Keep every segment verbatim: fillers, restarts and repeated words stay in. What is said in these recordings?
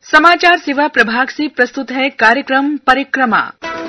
समाचार सेवा प्रभाग से प्रस्तुत है कार्यक्रम परिक्रमा।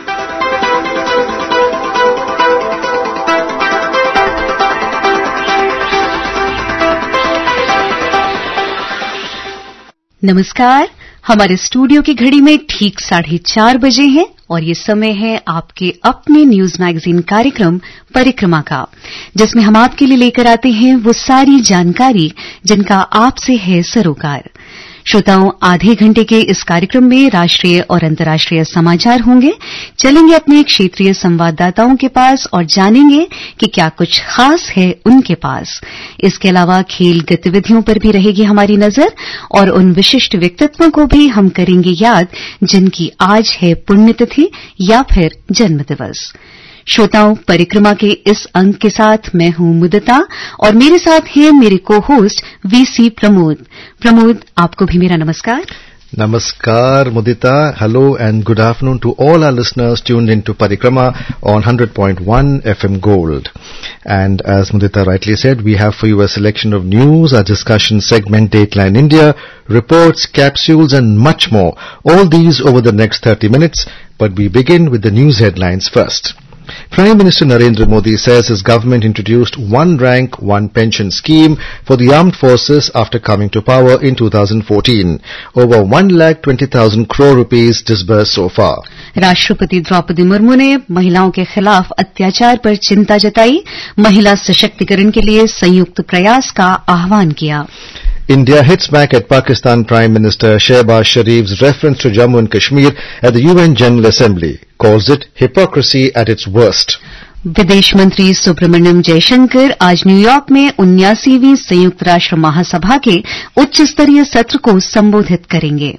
नमस्कार। हमारे स्टूडियो की घड़ी में ठीक साढ़े चार बजे हैं और ये समय है आपके अपने न्यूज मैगजीन कार्यक्रम परिक्रमा का, जिसमें हम आपके लिए लेकर आते हैं वो सारी जानकारी जिनका आपसे है सरोकार। श्रोताओं, आधे घंटे के इस कार्यक्रम में राष्ट्रीय और अंतर्राष्ट्रीय समाचार होंगे। चलेंगे अपने क्षेत्रीय संवाददाताओं के पास और जानेंगे कि क्या कुछ खास है उनके पास। इसके अलावा खेल गतिविधियों पर भी रहेगी हमारी नजर और उन विशिष्ट व्यक्तित्वों को भी हम करेंगे याद जिनकी आज है पुण्यतिथि या फिर जन्म दिवस। श्रोताओं, परिक्रमा के इस अंक के साथ मैं हूं मुदिता और मेरे साथ हैं मेरे को होस्ट वीसी प्रमोद। प्रमोद, आपको भी मेरा नमस्कार। Namaskar, Mudita. Hello and good afternoon to all our listeners tuned into Parikrama on one hundred point one F M Gold. And as Mudita rightly said, we have for you a selection of news, a discussion segment, Dateline India, reports, capsules and much more. All these over the next thirty minutes, but we begin with the news headlines first. Prime Minister Narendra Modi says his government introduced one rank, one pension scheme for the armed forces after coming to power in two thousand fourteen. Over one lakh twenty thousand crore rupees disbursed so far. राष्ट्रपति द्रौपदी मुर्मू ने महिलाओं के खिलाफ अत्याचार पर चिंता जताई, महिला सशक्तिकरण के लिए संयुक्त प्रयास का आह्वान किया। India hits back at Pakistan Prime Minister Shehbaz Sharif's reference to Jammu and Kashmir at the U N General Assembly, calls it hypocrisy at its worst. विदेश मंत्री सुब्रमण्यम जयशंकर आज न्यूयॉर्क में उन्यासीवीं संयुक्त राष्ट्र महासभा के उच्च स्तरीय सत्र को संबोधित करेंगे।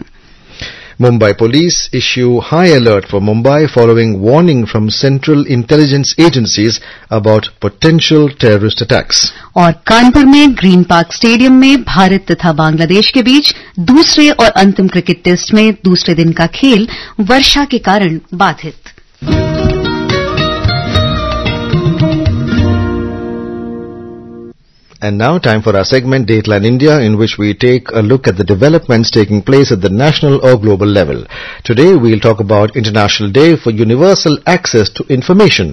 Mumbai police issue high alert for Mumbai following warning from central intelligence agencies about potential terrorist attacks. और कानपुर में ग्रीन पार्क स्टेडियम में भारत तथा बांग्लादेश के बीच दूसरे और अंतिम क्रिकेट टेस्ट में दूसरे दिन का खेल वर्षा के कारण बाधित। And now time for our segment Dateline India, in which we take a look at the developments taking place at the national or global level. Today we'll talk about International Day for Universal Access to Information.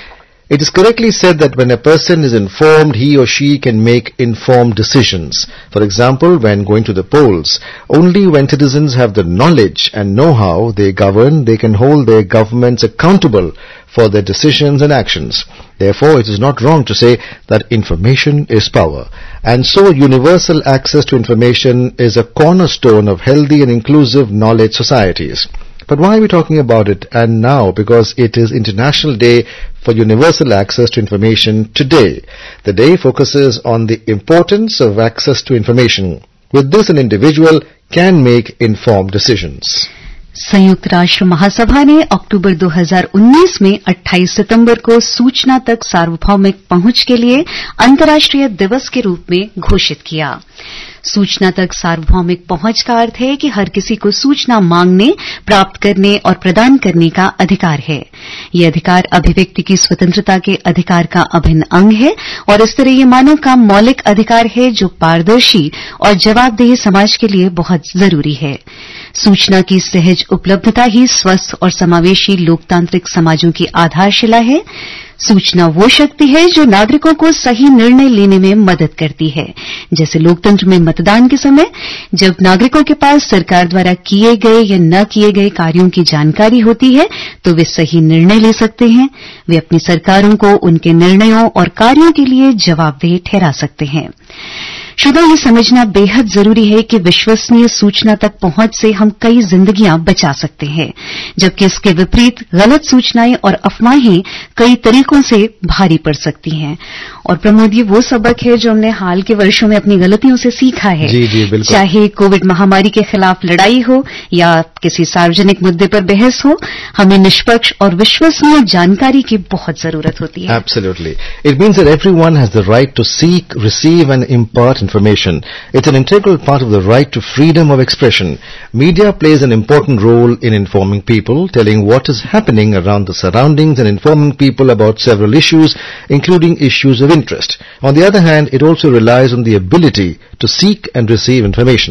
It is correctly said that when a person is informed, he or she can make informed decisions. For example, when going to the polls, only when citizens have the knowledge and know-how they govern, they can hold their governments accountable for their decisions and actions. Therefore, it is not wrong to say that information is power. And so, universal access to information is a cornerstone of healthy and inclusive knowledge societies. But why are we talking about it and now? Because it is International Day for Universal Access to Information today. The day focuses on the importance of access to information. With this, an individual can make informed decisions. संयुक्त राष्ट्र महासभा ने अक्टूबर दो हज़ार उन्नीस में अट्ठाईस सितंबर को सूचना तक सार्वभौमिक पहुंच के लिए अंतर्राष्ट्रीय दिवस के रूप में घोषित किया। सूचना तक सार्वभौमिक पहुंच का अर्थ है कि हर किसी को सूचना मांगने, प्राप्त करने और प्रदान करने का अधिकार है। ये अधिकार अभिव्यक्ति की स्वतंत्रता के अधिकार का अभिन्न अंग है और इस तरह ये मानव का मौलिक अधिकार है जो पारदर्शी और जवाबदेह समाज के लिए बहुत जरूरी है। सूचना की सहज उपलब्धता ही स्वस्थ और समावेशी लोकतांत्रिक समाजों की आधारशिला है। सूचना वो शक्ति है जो नागरिकों को सही निर्णय लेने में मदद करती है। जैसे लोकतंत्र में मतदान के समय जब नागरिकों के पास सरकार द्वारा किए गए या न किए गए कार्यों की जानकारी होती है तो वे सही निर्णय ले सकते हैं। वे अपनी सरकारों को उनके निर्णयों और कार्यों के लिए जवाबदेह ठहरा सकते हैं। श्रोताओं, ये समझना बेहद जरूरी है कि विश्वसनीय सूचना तक पहुंच से हम कई जिंदगियां बचा सकते हैं, जबकि इसके विपरीत गलत सूचनाएं और अफवाहें कई तरीकों से भारी पड़ सकती हैं। और प्रमोद, ये वो सबक है जो हमने हाल के वर्षों में अपनी गलतियों से सीखा है। जी जी बिल्कुल। चाहे कोविड महामारी के खिलाफ लड़ाई हो या किसी सार्वजनिक मुद्दे पर बहस हो, हमें निष्पक्ष और विश्वसनीय जानकारी की बहुत जरूरत होती है। Absolutely. It means that everyone has the right to seek, receive and impart information. It's an integral part of the right to freedom of expression. Media plays an important role in informing people, telling what is happening around the surroundings and informing people about several issues, including issues of interest. On the other hand, it also relies on the ability to seek and receive information.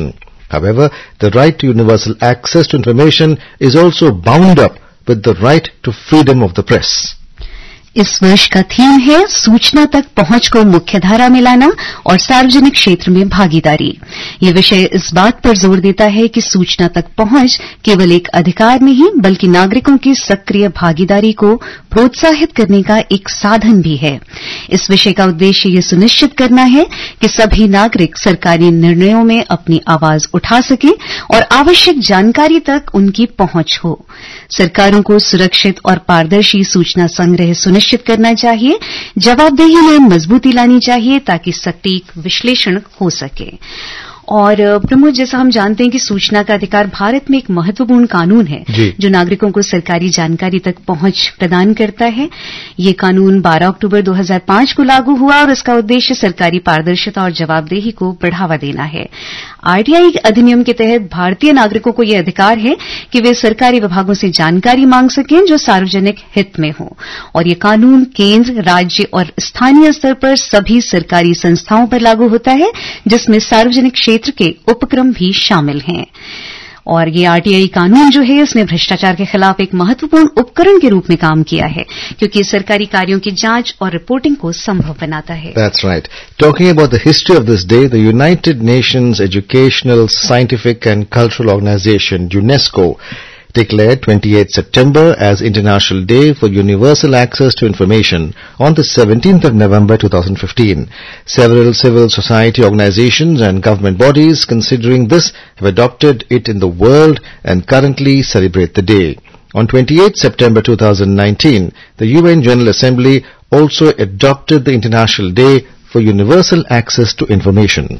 However, the right to universal access to information is also bound up with the right to freedom of the press. इस वर्ष का theme है सूचना तक पहुंच को मुख्यधारा में लाना और सार्वजनिक क्षेत्र में भागीदारी। ये विषय इस बात पर जोर देता है कि सूचना तक पहुंच केवल एक अधिकार नहीं बल्कि नागरिकों की सक्रिय भागीदारी को प्रोत्साहित करने का एक साधन भी है। इस विषय का उद्देश्य ये सुनिश्चित करना है कि सभी नागरिक सरकारी निर्णयों में अपनी आवाज उठा सकें और आवश्यक जानकारी तक उनकी पहुंच हो। सरकारों को सुरक्षित और पारदर्शी सूचना संग्रह सुनिश्चित करना चाहिए, जवाबदेही में मजबूती लानी चाहिए ताकि सटीक विश्लेषण हो सके। और प्रमोद, जैसा हम जानते हैं कि सूचना का अधिकार भारत में एक महत्वपूर्ण कानून है जो नागरिकों को सरकारी जानकारी तक पहुंच प्रदान करता है। ये कानून बारह अक्टूबर दो हज़ार पाँच को लागू हुआ और इसका उद्देश्य सरकारी पारदर्शिता और जवाबदेही को बढ़ावा देना है। आरटीआई अधिनियम के तहत भारतीय नागरिकों को यह अधिकार है कि वे सरकारी विभागों से जानकारी मांग सकें जो सार्वजनिक हित में हो, और ये कानून केंद्र, राज्य और स्थानीय स्तर पर सभी सरकारी संस्थाओं पर लागू होता है जिसमें सार्वजनिक क्षेत्र के उपक्रम भी शामिल हैं। और ये आरटीआई कानून जो है इसने भ्रष्टाचार के खिलाफ एक महत्वपूर्ण उपकरण के रूप में काम किया है क्योंकि सरकारी कार्यों की जांच और रिपोर्टिंग को संभव बनाता है। That's right. Talking about the history of this day, the United Nations Educational, Scientific and Cultural Organization, UNESCO, declared twenty-eighth September as International Day for Universal Access to Information on the seventeenth of November two thousand fifteen. Several civil society organizations and government bodies considering this have adopted it in the world and currently celebrate the day. On twenty-eighth September two thousand nineteen, the U N General Assembly also adopted the International Day for Universal Access to Information.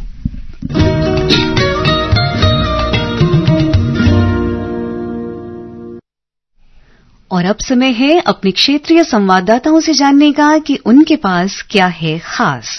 और अब समय है अपने क्षेत्रीय संवाददाताओं से जानने का कि उनके पास क्या है खास।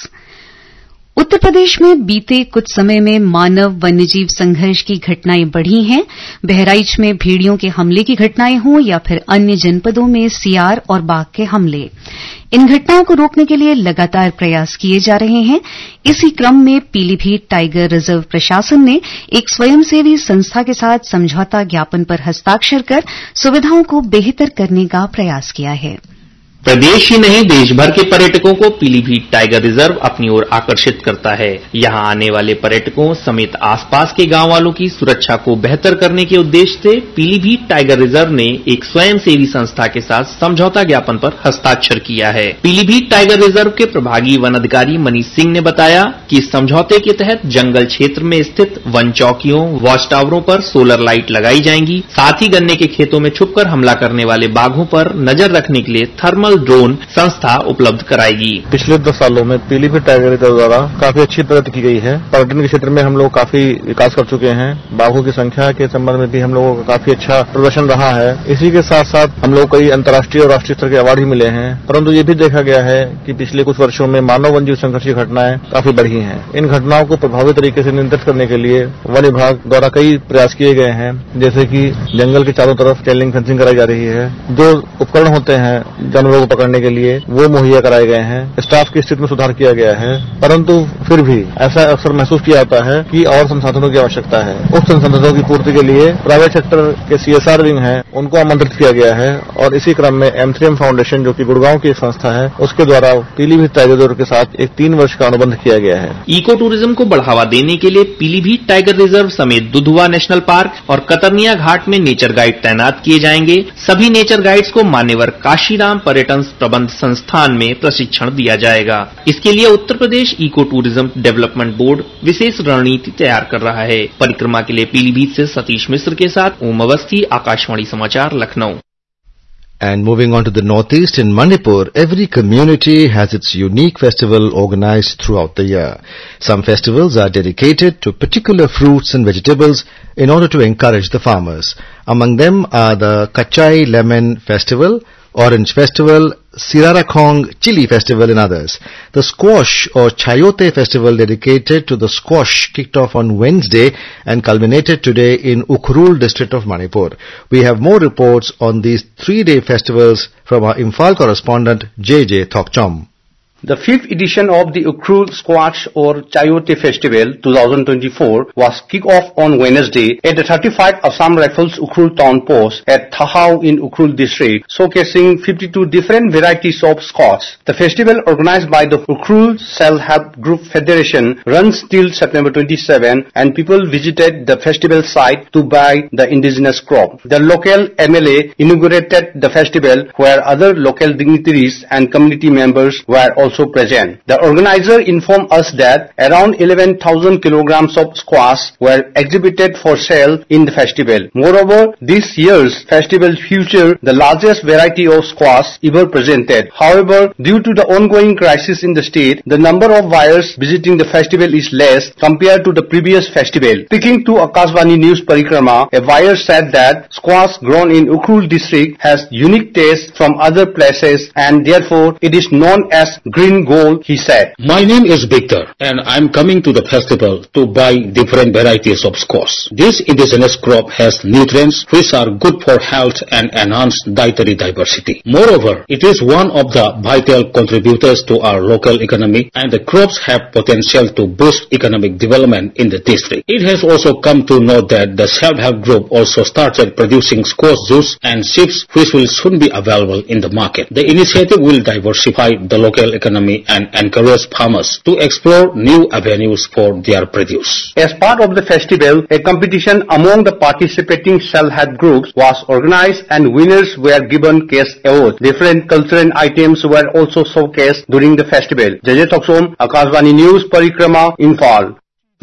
उत्तर प्रदेश में बीते कुछ समय में मानव वन्यजीव संघर्ष की घटनाएं बढ़ी हैं। बहराइच में भेड़ियों के हमले की घटनाएं हों या फिर अन्य जनपदों में सियार और बाघ के हमले, इन घटनाओं को रोकने के लिए लगातार प्रयास किए जा रहे हैं। इसी क्रम में पीलीभीत टाइगर रिजर्व प्रशासन ने एक स्वयंसेवी संस्था के साथ समझौता ज्ञापन पर हस्ताक्षर कर सुविधाओं को बेहतर करने का प्रयास किया है। प्रदेश ही नहीं देश भर के पर्यटकों को पीलीभीत टाइगर रिजर्व अपनी ओर आकर्षित करता है। यहां आने वाले पर्यटकों समेत आसपास के गांव वालों की सुरक्षा को बेहतर करने के उद्देश्य से पीलीभीत टाइगर रिजर्व ने एक स्वयंसेवी संस्था के साथ समझौता ज्ञापन पर हस्ताक्षर किया है। पीलीभीत टाइगर रिजर्व के प्रभागी वन अधिकारी मनीष सिंह ने बताया कि इस समझौते के तहत जंगल क्षेत्र में स्थित वन चौकियों, वॉच टावरों पर सोलर लाइट लगाई जाएंगी। साथ ही गन्ने के खेतों में छुपकर हमला करने वाले बाघों पर नजर रखने के लिए थर्मल ड्रोन संस्था उपलब्ध कराएगी। पिछले दस सालों में पीलीभीत टाइगर रिजर्व द्वारा काफी अच्छी प्रगति की गई है। पर्यटन के क्षेत्र में हम लोग काफी विकास कर चुके हैं। बाघों की संख्या के संबंध में भी हम लोगों का काफी अच्छा प्रदर्शन रहा है। इसी के साथ साथ हम लोग कई अंतर्राष्ट्रीय और राष्ट्रीय स्तर के अवार्ड भी मिले हैं। परंतु ये भी देखा गया है कि पिछले कुछ वर्षों में मानव वन्यजीव संघर्ष की घटनाएं काफी बढ़ी हैं। इन घटनाओं को प्रभावी तरीके से नियंत्रित करने के लिए वन विभाग द्वारा कई प्रयास किए गए हैं, जैसे कि जंगल के चारों तरफ चेन लिंक फेंसिंग कराई जा रही है। जो उपकरण होते हैं जानवरों को पकड़ने के लिए वो मुहैया कराए गए हैं। स्टाफ की स्थिति में सुधार किया गया है, परंतु फिर भी ऐसा अक्सर महसूस किया जाता है कि और संसाधनों की आवश्यकता है। उस संसाधनों की पूर्ति के लिए प्राइवेट सेक्टर के सीएसआर विंग है, उनको आमंत्रित किया गया है और इसी क्रम में एम थ्री एम फाउंडेशन जो कि गुड़गांव की एक संस्था है, उसके द्वारा पीलीभीत टाइगर रिजर्व के साथ एक तीन वर्ष का अनुबंध किया गया है। इको टूरिज्म को बढ़ावा देने के लिए पीलीभीत टाइगर रिजर्व समेत दुधवा नेशनल पार्क और कतरनिया घाट में नेचर गाइड तैनात किए जाएंगे। सभी नेचर गाइड्स को मान्यवर काशीराम पर्यटन प्रबंध संस्थान में प्रशिक्षण दिया जाएगा। इसके लिए Uttar Pradesh eco tourism development board विशेष रणनीति तैयार कर रहा है। परिक्रमा के लिए पीलीभीत से सतीश मिश्र के साथ ओम अवस्थी, आकाशवाणी समाचार, Lucknow. And moving on to the northeast, in Manipur, every community has its unique festival organized throughout the year. Some festivals are dedicated to particular fruits and vegetables in order to encourage the farmers. Among them are the Kachai Lemon Festival, Orange Festival, Sirarakhong Chili Festival and others. The Squash or Chayote Festival dedicated to the squash kicked off on Wednesday and culminated today in Ukhrul district of Manipur. We have more reports on these three-day festivals from our Imphal correspondent J J Thokchom. The fifth edition of the Ukhrul Squash or Chayote Festival twenty twenty-four was kicked off on Wednesday at the thirty-five Assam Rifles Ukhrul Town Post at Thahau in Ukhrul district, showcasing fifty-two different varieties of squash. The festival, organized by the Ukhrul Self-Help Group Federation, runs till September twenty-seventh, and people visited the festival site to buy the indigenous crop. The local M L A inaugurated the festival, where other local dignitaries and community members were also also present. The organizer informed us that around eleven thousand kilograms of squash were exhibited for sale in the festival. Moreover, this year's festival featured the largest variety of squash ever presented. However, due to the ongoing crisis in the state, the number of buyers visiting the festival is less compared to the previous festival. Speaking to Akashvani News Parikrama, a buyer said that squash grown in Ukhrul district has unique taste from other places and therefore it is known as green gold, he said. My name is Victor and I'm coming to the festival to buy different varieties of squash. This indigenous crop has nutrients which are good for health and enhance dietary diversity. Moreover, it is one of the vital contributors to our local economy and the crops have potential to boost economic development in the district. It has also come to know that the self-help group also started producing squash juice and chips which will soon be available in the market. The initiative will diversify the local economy and encourage farmers to explore new avenues for their produce. As part of the festival, a competition among the participating self-help groups was organized and winners were given cash awards. Different cultural items were also showcased during the festival. Jajay Thoksom, Akashvani News Parikrama, Imphal.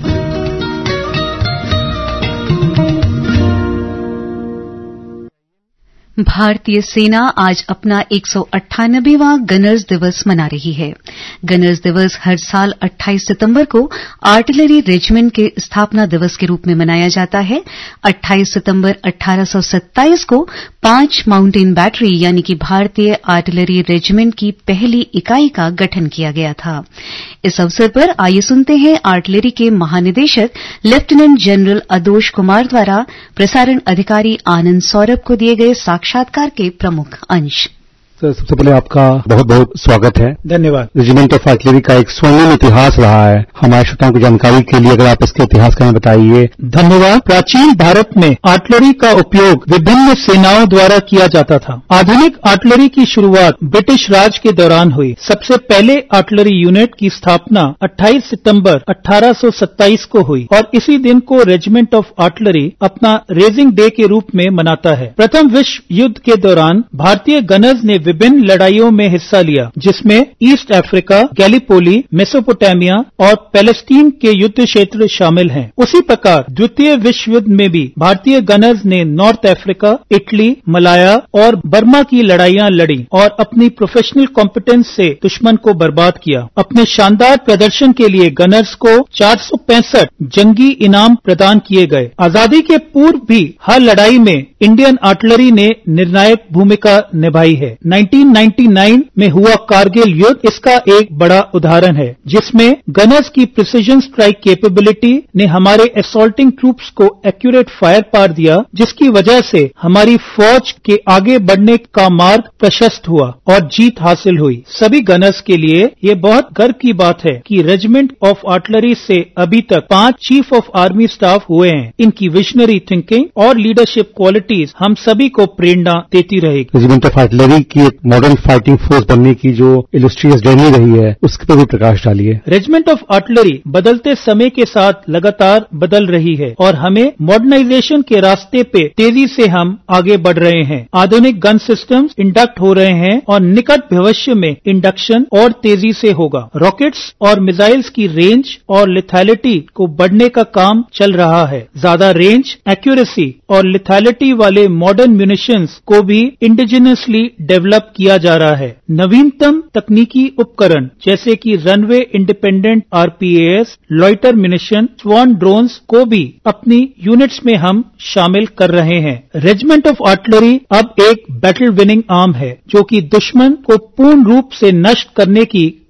भारतीय सेना आज अपना एक सौ अट्ठानबेवां Gunners दिवस मना रही है। गनर्स दिवस हर साल अट्ठाईस सितंबर को आर्टिलरी रेजिमेंट के स्थापना दिवस के रूप में मनाया जाता है। अट्ठाईस सितंबर अठारह सौ सत्ताईस को पांच माउंटेन बैटरी यानी कि भारतीय आर्टिलरी रेजिमेंट की पहली इकाई का गठन किया गया था। इस अवसर पर आइए सुनते हैं आर्टिलरी के महानिदेशक लेफ्टिनेंट जनरल अदोश कुमार द्वारा प्रसारण अधिकारी आनंद सौरभ को दिए गए साक्षात्कार के प्रमुख अंश। सर, सबसे पहले आपका बहुत बहुत स्वागत है। धन्यवाद। रेजिमेंट ऑफ आर्टिलरी का एक स्वर्णिम इतिहास रहा है। हमारे श्रोताओं की जानकारी के लिए अगर आप इसके इतिहास का बताइए। धन्यवाद। प्राचीन भारत में आर्टिलरी का उपयोग विभिन्न सेनाओं द्वारा किया जाता था। आधुनिक आर्टिलरी की शुरुआत ब्रिटिश राज के दौरान हुई। सबसे पहले आर्टिलरी यूनिट की स्थापना अट्ठाईस सितंबर अठारह सौ सत्ताईस को हुई और इसी दिन को रेजिमेंट ऑफ आर्टिलरी अपना रेजिंग डे के रूप में मनाता है। प्रथम विश्व युद्ध के दौरान भारतीय गनर्स ने विभिन्न लड़ाइयों में हिस्सा लिया, जिसमें ईस्ट अफ्रीका, गैलीपोली, मेसोपोटामिया और पैलेस्टीन के युद्ध क्षेत्र शामिल हैं। उसी प्रकार द्वितीय विश्व युद्ध में भी भारतीय गनर्स ने नॉर्थ अफ्रीका, इटली, मलाया और बर्मा की लड़ाइयां लड़ी और अपनी प्रोफेशनल कॉम्पिटेंस से दुश्मन को बर्बाद किया। अपने शानदार प्रदर्शन के लिए गनर्स को चार सौ पैंसठ जंगी इनाम प्रदान किए गए। आजादी के पूर्व भी हर लड़ाई में इंडियन आर्टिलरी ने निर्णायक भूमिका निभाई है। उन्नीस सौ निन्यानवे में हुआ कारगिल युद्ध इसका एक बड़ा उदाहरण है, जिसमें गनर्स की प्रिसीजन स्ट्राइक कैपेबिलिटी ने हमारे असॉल्टिंग ट्रूप्स को एक्यूरेट फायर पार दिया, जिसकी वजह से हमारी फौज के आगे बढ़ने का मार्ग प्रशस्त हुआ और जीत हासिल हुई। सभी गनर्स के लिए ये बहुत गर्व की बात है कि रेजिमेंट ऑफ आर्टिलरी से अभी तक पांच चीफ ऑफ आर्मी स्टाफ हुए हैं। इनकी विजनरी थिंकिंग और लीडरशिप क्वालिटीज हम सभी को प्रेरणा देती रहेगी। रेजिमेंट ऑफ आर्टिलरी की एक मॉडर्न फाइटिंग फोर्स बनने की जो इलस्ट्रियस जर्नी रही है, उसके पर भी प्रकाश डालिए। रेजिमेंट ऑफ आर्टिलरी बदलते समय के साथ लगातार बदल रही है और हमें मॉडर्नाइजेशन के रास्ते पे तेजी से हम आगे बढ़ रहे हैं। आधुनिक गन सिस्टम्स इंडक्ट हो रहे हैं और निकट भविष्य में इंडक्शन और तेजी से होगा। रॉकेट्स और मिसाइल्स की रेंज और लिथैलिटी को बढ़ने का काम चल रहा है। ज्यादा रेंज, एक्यूरेसी और लिथैलिटी वाले मॉडर्न म्यूनिशंस को भी इंडिजिनसली डेवलप किया जा रहा है। नवीनतम तकनीकी उपकरण जैसे कि runway independent RPAS, loiter munition, swarm drones को भी अपनी यूनिट्स में हम शामिल कर रहे हैं। रेजिमेंट ऑफ आर्टिलरी अब एक बैटल विनिंग आर्म है, जो कि दुश्मन को पूर्ण रूप से नष्ट करने की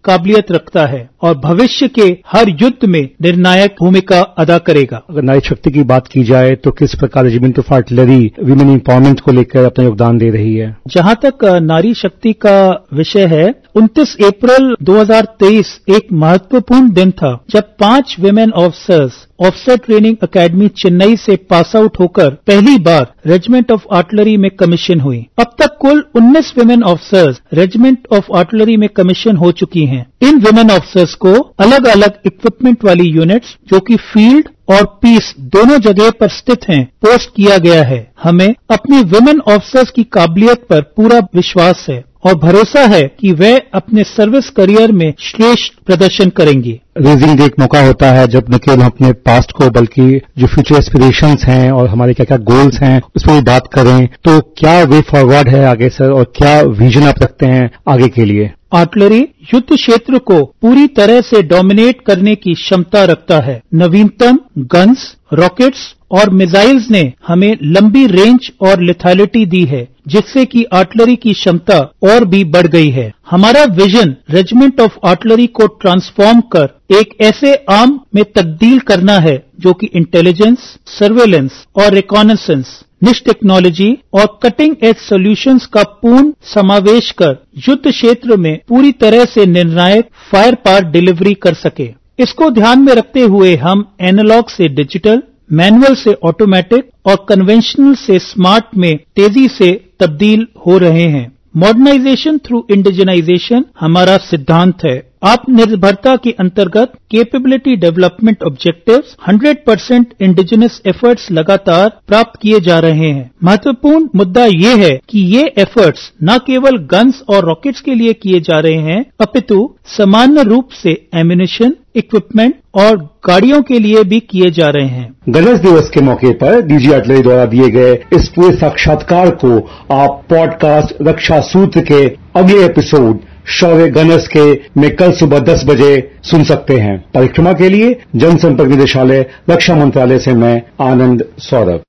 काबिलियत रखता है और भविष्य के हर युद्ध में निर्णायक भूमिका अदा करेगा। अगर नारी शक्ति की बात की जाए तो किस प्रकार regiment of artillery women empowerment को लेकर अपना योगदान दे रही है? जहां तक नारी शक्ति का विषय है, उनतीस अप्रैल दो हज़ार तेईस एक महत्वपूर्ण दिन था जब पांच women officers officer training academy Chennai से पास आउट होकर पहली बार रेजिमेंट ऑफ आर्टिलरी में कमीशन हुई। अब तक कुल उन्नीस women officers regiment of artillery में कमीशन हो चुकी हैं। इन विमेन ऑफिसर्स को अलग अलग इक्विपमेंट वाली यूनिट्स जो कि फील्ड और पीस दोनों जगह पर स्थित हैं, पोस्ट किया गया है। हमें अपनी विमेन ऑफिसर्स की काबिलियत पर पूरा विश्वास है और भरोसा है कि वे अपने सर्विस करियर में श्रेष्ठ प्रदर्शन करेंगी। रेजिंग डे एक मौका होता है जब न केवल हम अपने पास्ट को बल्कि जो फ्यूचर एस्पिरेशंस हैं और हमारे क्या क्या गोल्स हैं उस पर भी बात करें, तो क्या वे फॉरवर्ड है आगे सर और क्या विजन आप रखते हैं आगे के लिए? आर्टिलरी युद्ध क्षेत्र को पूरी तरह से डोमिनेट करने की क्षमता रखता है। नवीनतम गन्स, रॉकेट्स और मिसाइल्स ने हमें लंबी रेंज और लिथैलिटी दी है, जिससे कि आर्टिलरी की क्षमता और भी बढ़ गई है। हमारा विजन रेजिमेंट ऑफ आर्टिलरी को ट्रांसफॉर्म कर एक ऐसे आर्म में तब्दील करना है जो कि इंटेलिजेंस, सर्वेलेंस और रिकॉनेसेंस, निश टेक्नोलॉजी और कटिंग एज सॉल्यूशंस का पूर्ण समावेश कर युद्ध क्षेत्र में पूरी तरह से निर्णायक फायर पावर डिलीवरी कर सके। इसको ध्यान में रखते हुए हम एनालॉग से डिजिटल, मैनुअल से ऑटोमेटिक और कन्वेंशनल से स्मार्ट में तेजी से तब्दील हो रहे हैं। मॉडर्नाइजेशन थ्रू इंडिजिनाइजेशन हमारा सिद्धांत है। आत्मनिर्भरता के अंतर्गत कैपेबिलिटी डेवलपमेंट ऑब्जेक्टिव्स सौ परसेंट इंडिजिनस एफर्ट्स लगातार प्राप्त किए जा रहे हैं। महत्वपूर्ण मुद्दा ये है कि ये एफर्ट्स न केवल गन्स और रॉकेट्स के लिए किए जा रहे हैं, अपितु सामान्य रूप से एम्यूनिशन, इक्विपमेंट और गाड़ियों के लिए भी किए जा रहे हैं। गणेश दिवस के मौके पर डीजी आर्टिलरी द्वारा दिए गए इस पूरे साक्षात्कार को आप पॉडकास्ट रक्षा सूत्र के अगले एपिसोड शौर्य गणेश के में कल सुबह दस बजे सुन सकते हैं। परिक्रमा के लिए जनसंपर्क निदेशालय, रक्षा मंत्रालय से मैं आनंद Saurabh.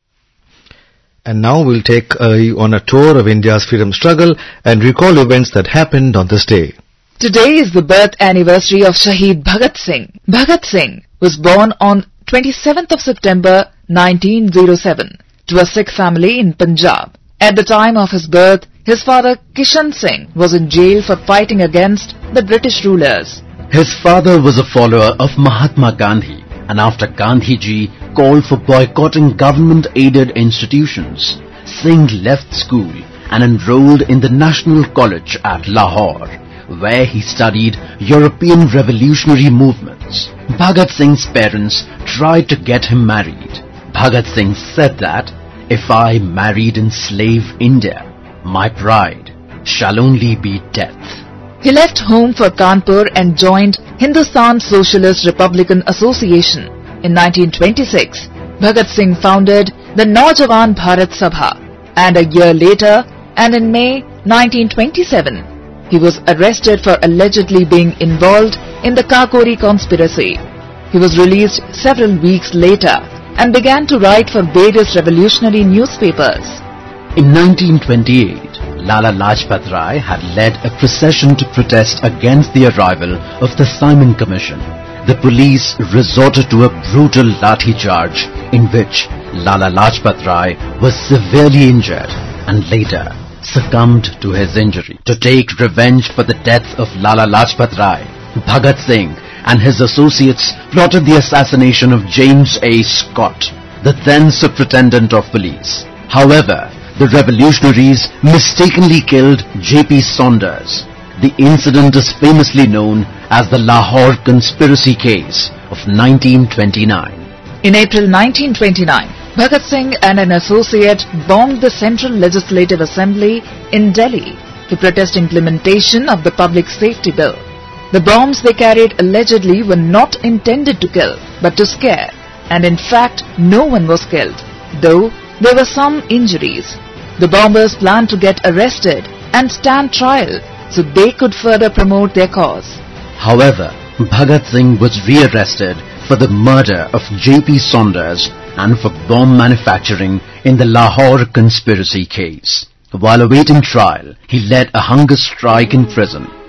And now we'll take uh, you on a tour of India's freedom struggle and recall events that happened on this day. Today is the birth anniversary of Shaheed Bhagat Singh. Bhagat Singh was born on twenty-seventh of September nineteen oh seven to a Sikh family in Punjab. At the time of his birth, his father Kishan Singh was in jail for fighting against the British rulers. His father was a follower of Mahatma Gandhi, and after Gandhi ji called for boycotting government-aided institutions, Singh left school and enrolled in the National College at Lahore, where he studied European revolutionary movements. Bhagat Singh's parents tried to get him married. Bhagat Singh said that, "If I married in slave India, my bride shall only be death." He left home for Kanpur and joined Hindustan Socialist Republican Association. In nineteen twenty-six, Bhagat Singh founded the Naujawan Bharat Sabha, and a year later, and in May nineteen twenty-seven, he was arrested for allegedly being involved in the Kakori conspiracy. He was released several weeks later and began to write for various revolutionary newspapers. In nineteen twenty-eight, Lala Lajpat Rai had led a procession to protest against the arrival of the Simon Commission. The police resorted to a brutal lathi charge in which Lala Lajpat Rai was severely injured and later succumbed to his injury. To take revenge for the death of Lala Lajpat Rai, Bhagat Singh and his associates plotted the assassination of James A. Scott, the then superintendent of police. However, the revolutionaries mistakenly killed J P Saunders. The incident is famously known as the Lahore Conspiracy Case of nineteen twenty-nine. In April nineteen twenty-nine, Bhagat Singh and an associate bombed the Central Legislative Assembly in Delhi to protest implementation of the Public Safety Bill. The bombs they carried allegedly were not intended to kill, but to scare, and in fact no one was killed, though there were some injuries. The bombers planned to get arrested and stand trial so they could further promote their cause. However, Bhagat Singh was rearrested for the murder of J P Saunders and for bomb manufacturing in the Lahore Conspiracy Case. While awaiting trial, he led a hunger strike in prison.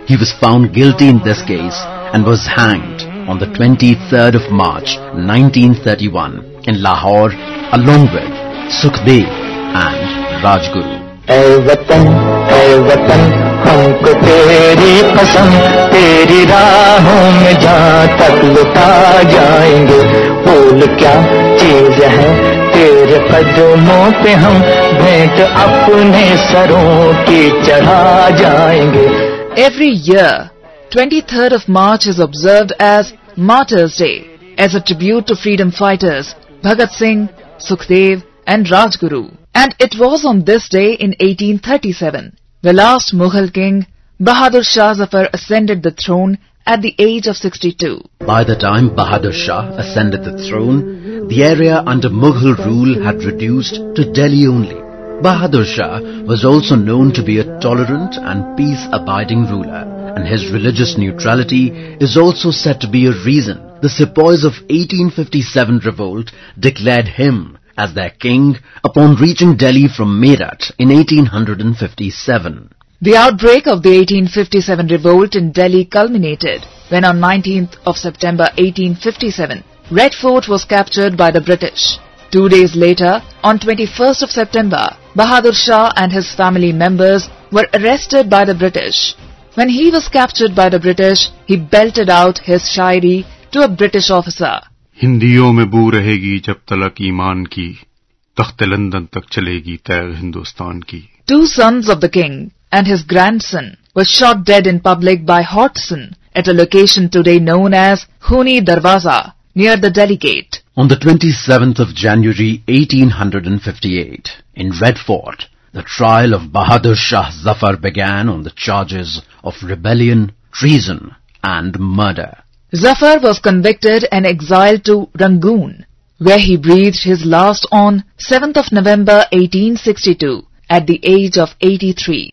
He was found guilty in this case and was hanged on the twenty-third of March nineteen thirty-one in Lahore along with Sukhdev and Rajguru. ऐ वतन ऐ वतन हमको तेरी कसम, तेरी राहों में जहाँ तक लुटा जाएंगे, बोल क्या चीज है तेरे कदमों पे हम भेंट अपने सरों की चढ़ा जाएंगे. Every year, twenty-third of March is observed as Martyrs' Day, as a tribute to freedom fighters Bhagat Singh, Sukhdev and Rajguru. And it was on this day in eighteen thirty-seven, the last Mughal king, Bahadur Shah Zafar, ascended the throne at the age of sixty-two. By the time Bahadur Shah ascended the throne, the area under Mughal rule had reduced to Delhi only. Bahadur Shah was also known to be a tolerant and peace-abiding ruler, and his religious neutrality is also said to be a reason the sepoys of eighteen fifty-seven revolt declared him as their king upon reaching Delhi from Meerut in eighteen fifty-seven. The outbreak of the eighteen fifty-seven revolt in Delhi culminated when on nineteenth of September eighteen fifty-seven, Red Fort was captured by the British. Two days later, on twenty-first of September, Bahadur Shah and his family members were arrested by the British. When he was captured by the British, he belted out his shairi to a British officer. हिंदियों में बू रहेगी जब तलक ईमान की, तख्त London तक चलेगी तैग हिंदुस्तान की. Two sons of the king and his grandson were shot dead in public by Hodgson at a location today known as Huni Darwaza near the Delhi Gate. On the twenty-seventh of January eighteen fifty-eight, in Red Fort, the trial of Bahadur Shah Zafar began on the charges of rebellion, treason and murder. Zafar was convicted and exiled to Rangoon, where he breathed his last on seventh of November eighteen sixty-two at the age of eighty-three.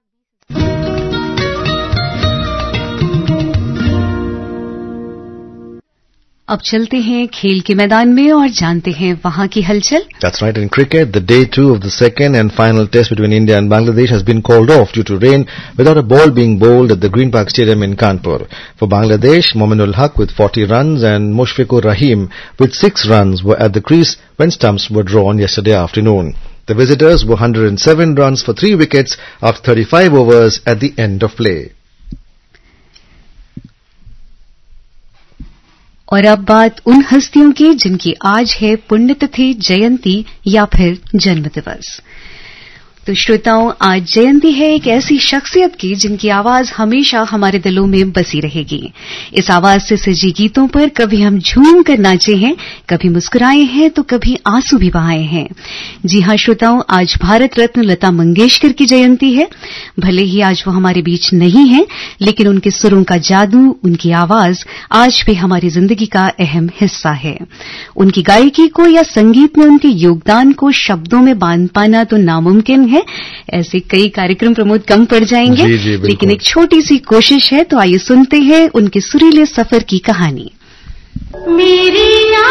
अब चलते हैं खेल के मैदान में और जानते हैं वहां की हलचल. That's right. In cricket, the day two of the second and final test between India and Bangladesh has been called off due to rain without a ball being bowled at the Green Park Stadium in Kanpur. For Bangladesh, Mominul Haq with forty runs and Mushfiqur Rahim with six runs were at the crease when stumps were drawn yesterday afternoon. The visitors were one hundred seven runs for three wickets after thirty-five overs at the end of play. और अब बात उन हस्तियों की जिनकी आज है पुण्यतिथि, जयंती या फिर जन्म दिवस. तो श्रोताओं, आज जयंती है एक ऐसी शख्सियत की जिनकी आवाज हमेशा हमारे दिलों में बसी रहेगी. इस आवाज से सजी गीतों पर कभी हम झूम कर नाचे हैं, कभी मुस्कुराए हैं तो कभी आंसू भी बहाए हैं. जी हां श्रोताओं, आज भारत रत्न लता मंगेशकर की जयंती है. भले ही आज वो हमारे बीच नहीं है, लेकिन उनके सुरों का जादू, उनकी आवाज आज भी हमारी जिंदगी का अहम हिस्सा है. उनकी गायकी को या संगीत में उनके योगदान को शब्दों में बांध पाना तो नामुमकिन है. ऐसे कई कार्यक्रम प्रमोद कम पड़ जाएंगे, जी, जी, लेकिन एक छोटी सी कोशिश है. तो आइए सुनते हैं उनके सुरीले सफर की कहानी. मेरी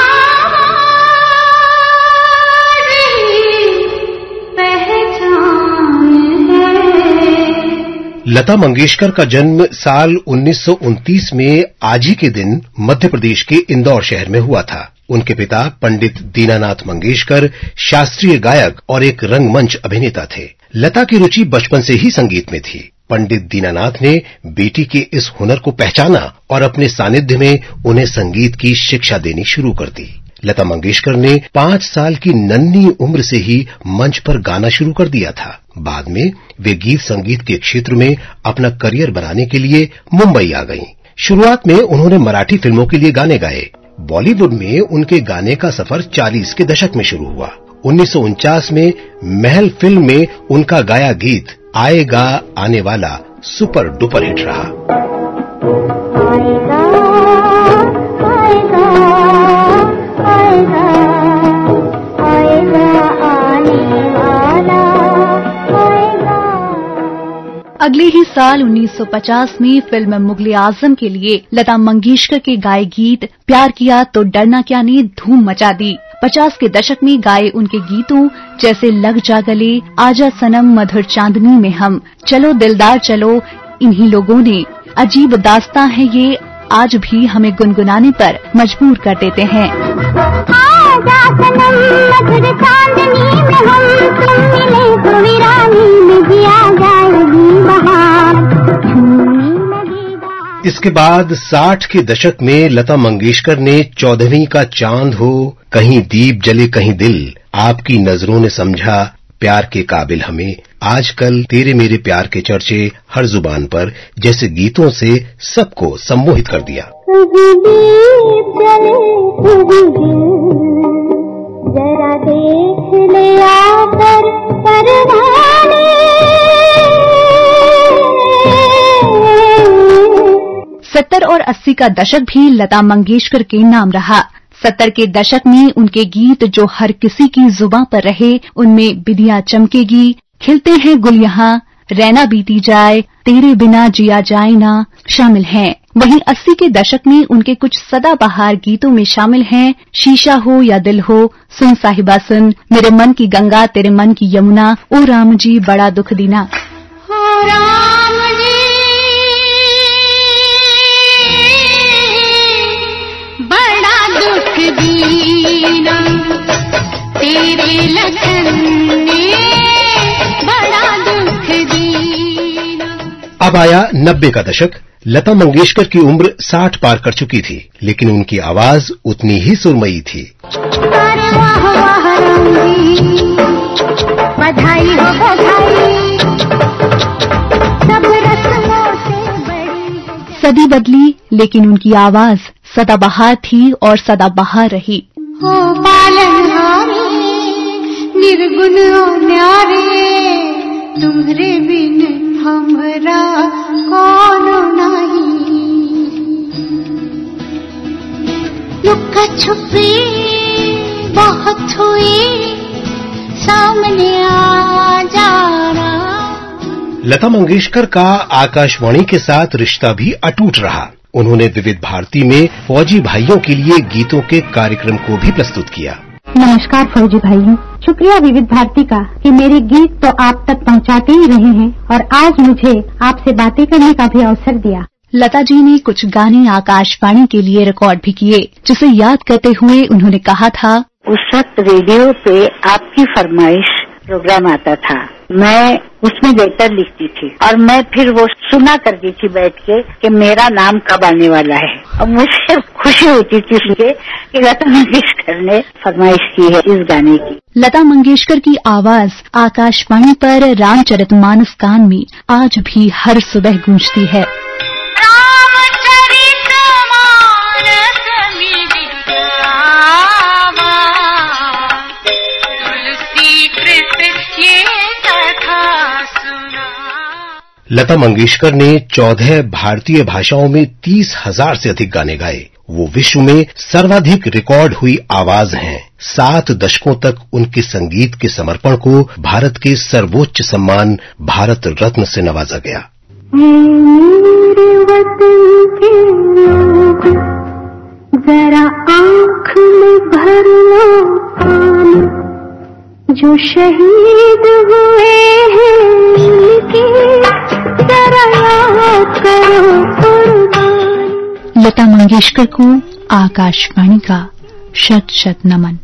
लता मंगेशकर का जन्म साल उन्नीस सौ उनतीस में आज ही के दिन मध्य प्रदेश के इंदौर शहर में हुआ था. उनके पिता पंडित दीनानाथ मंगेशकर शास्त्रीय गायक और एक रंगमंच अभिनेता थे. लता की रुचि बचपन से ही संगीत में थी. पंडित दीनानाथ ने बेटी के इस हुनर को पहचाना और अपने सानिध्य में उन्हें संगीत की शिक्षा देनी शुरू कर दी. लता मंगेशकर ने पांच साल की नन्ही उम्र से ही मंच पर गाना शुरू कर दिया था. बाद में वे गीत संगीत के क्षेत्र में अपना करियर बनाने के लिए मुंबई आ गईं. शुरुआत में उन्होंने मराठी फिल्मों के लिए गाने गाए. बॉलीवुड में उनके गाने का सफर चालीस के दशक में शुरू हुआ. उन्नीस सौ उनचास में महल फिल्म में उनका गाया गीत आएगा आने वाला सुपर डुपर हिट रहा. आएगा, आएगा, आएगा, आएगा आने वाला, आएगा. अगले ही साल उन्नीस सौ पचास में फिल्म मुगले आजम के लिए लता मंगेशकर के गाए गीत प्यार किया तो डरना क्या ने धूम मचा दी. पचास के दशक में गाए उनके गीतों जैसे लग जा गले, आजा सनम, मधुर चांदनी में हम, चलो दिलदार चलो, इन्हीं लोगों ने। अजीब दास्तां है ये, आज भी हमें गुनगुनाने पर मजबूर कर देते हैं। आजा सनम मधुर चांदनी में हम तुम मिले तो वीरानी में जिया जाएगी बहार। इसके बाद साठ के दशक में लता मंगेशकर ने चौदहवीं का चांद हो, कहीं दीप जले कहीं दिल, आपकी नजरों ने समझा प्यार के काबिल हमें, आजकल तेरे मेरे प्यार के चर्चे हर जुबान पर जैसे गीतों से सबको सम्मोहित कर दिया। जरा देख ले आकर परवाने, सत्तर और अस्सी का दशक भी लता मंगेशकर के नाम रहा। सत्तर के दशक में उनके गीत जो हर किसी की जुबां पर रहे, उनमें बिदिया चमकेगी, खिलते हैं गुल यहाँ, रैना बीती जाए, तेरे बिना जिया जाए ना शामिल हैं। वहीं अस्सी के दशक में उनके कुछ सदाबहार गीतों में शामिल हैं शीशा हो या दिल हो, सुन साहिबा सुन, मेरे मन की गंगा तेरे मन की यमुना, ओ राम जी बड़ा दुख दीना। ओ राम जी बड़ा दुख दीना, तेरे लगन ने बड़ा दुख दीना। अब आया नब्बे का दशक। लता मंगेशकर की उम्र साठ पार कर चुकी थी, लेकिन उनकी आवाज उतनी ही सुरमई थी। बधाई हो बधाई, सब रस्मों से बड़ी। सदी बदली लेकिन उनकी आवाज सदाबहार थी और सदाबहार रही। हो पालनहारे निर्गुण और न्यारे, तुम्हारे बिन हमरा कौन नहीं। लुका छुपी बहुत हुई, सामने आ जाना। लता मंगेशकर का आकाशवाणी के साथ रिश्ता भी अटूट रहा। उन्होंने विविध भारती में फौजी भाइयों के लिए गीतों के कार्यक्रम को भी प्रस्तुत किया। नमस्कार फौजी भाइयों, शुक्रिया विविध भारती का कि मेरे गीत तो आप तक पहुंचाते ही रहे हैं और आज मुझे आपसे बातें करने का भी अवसर दिया। लता जी ने कुछ गाने आकाशवाणी के लिए रिकॉर्ड भी किए, जिसे याद करते हुए उन्होंने कहा था, उस वक्त रेडियो पे आपकी फरमाइश प्रोग्राम आता था, मैं उसमें लेटर लिखती थी और मैं फिर वो सुना करती थी बैठ के कि मेरा नाम कब आने वाला है। और मुझे खुशी होती थी उसके कि लता मंगेशकर ने फरमाइश की है इस गाने की। लता मंगेशकर की आवाज आकाशवाणी पर रामचरितमानस गान में आज भी हर सुबह गूंजती है। लता मंगेशकर ने चौदह भारतीय भाषाओं में तीस हजार से अधिक गाने गाए। वो विश्व में सर्वाधिक रिकॉर्ड हुई आवाज हैं। सात दशकों तक उनके संगीत के समर्पण को भारत के सर्वोच्च सम्मान भारत रत्न से नवाजा गया। मेरे वतन के लोग, जरा आँख में भर लो पानी, जो शहीद हुए हैं उनकी जरा याद करो कुर्बानी। लता मंगेशकर को आकाशवाणी का शत शत नमन।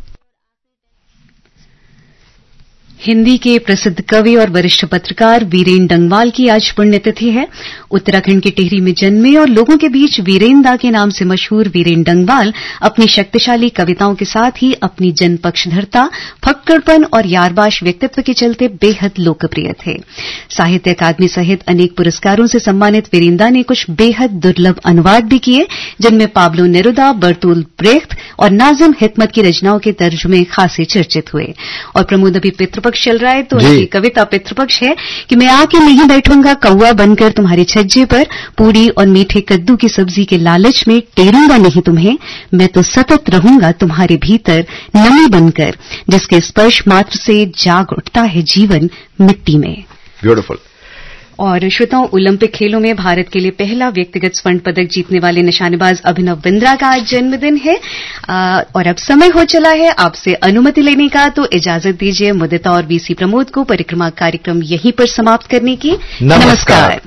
हिंदी के प्रसिद्ध कवि और वरिष्ठ पत्रकार वीरेन डंगवाल की आज पुण्यतिथि है। उत्तराखंड के टिहरी में जन्मे और लोगों के बीच वीरेन दा के नाम से मशहूर वीरेन डंगवाल अपनी शक्तिशाली कविताओं के साथ ही अपनी जनपक्षधरता, फक्कड़पन और यारबाश व्यक्तित्व के चलते बेहद लोकप्रिय थे। साहित्य अकादमी सहित अनेक पुरस्कारों से सम्मानित वीरेन दा ने कुछ बेहद दुर्लभ अनुवाद भी किए, जिनमें पाब्लो नेरुदा, बर्तोल्ट ब्रेख्त और नाजिम हिकमत की रचनाओं के तर्जुमे खासे चर्चित हुए। और प्रमोद अभी पितृपक्ष चल रहा है तो उनकी कविता पितृपक्ष है कि मैं आके नहीं बैठूंगा कौवा बनकर तुम्हारे छज्जे पर, पूरी और मीठे कद्दू की सब्जी के लालच में टेरूंगा नहीं तुम्हें, मैं तो सतत रहूंगा तुम्हारे भीतर नमी बनकर, जिसके स्पर्श मात्र से जाग उठता है जीवन मिट्टी में। ब्यूटीफुल। और श्रोताओं, ओलंपिक खेलों में भारत के लिए पहला व्यक्तिगत स्वर्ण पदक जीतने वाले निशानेबाज अभिनव बिंद्रा का आज जन्मदिन है। आ, और अब समय हो चला है आपसे अनुमति लेने का, तो इजाजत दीजिए मुदिता और वीसी प्रमोद को परिक्रमा कार्यक्रम यहीं पर समाप्त करने की। नमस्कार।